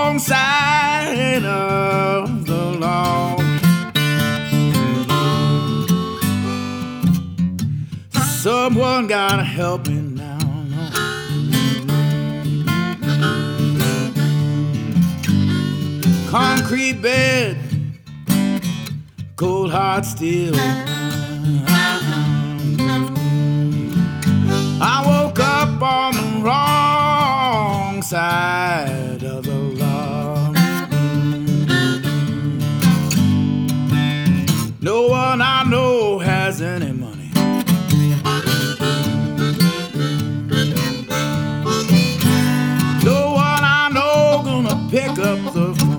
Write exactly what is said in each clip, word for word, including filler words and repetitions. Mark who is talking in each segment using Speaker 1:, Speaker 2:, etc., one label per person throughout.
Speaker 1: wrong side of the law. Someone gotta help me now. Concrete bed, cold hard steel. I woke up on the wrong side of the law. No one I know has any money. No one I know gonna pick up the phone.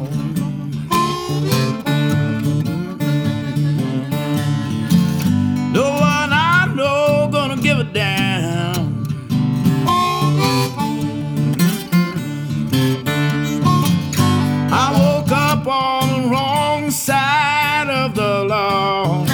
Speaker 1: No one I know gonna give a damn. I woke up on the wrong side of the law.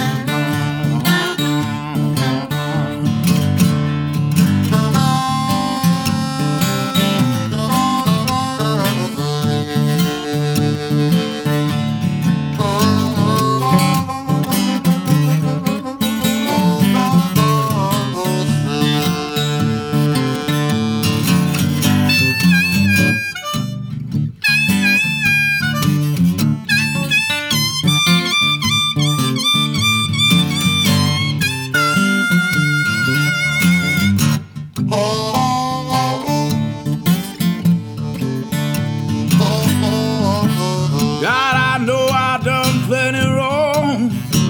Speaker 1: God, I know I done plenty wrong.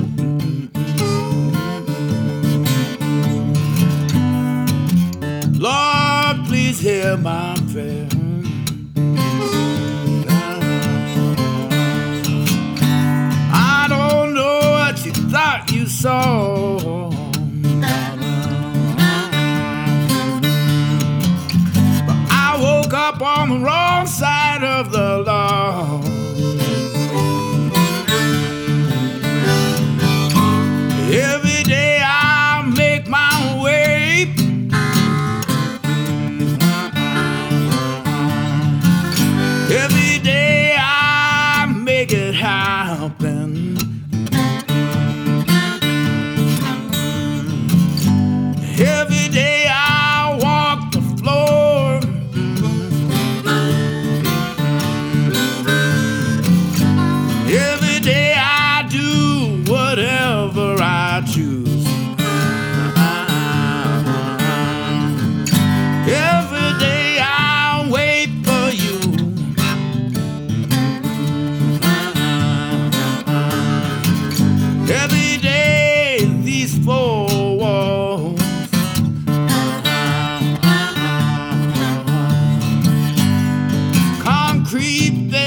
Speaker 1: Lord, please hear my prayer. I don't know what you thought you saw, but I woke up on the wrong side of the law. Every day I make my way. Every day I make it happen. Every day I walk the floor. Every day I do whatever I choose. Every day I wait for you. Every day these four walls. Concrete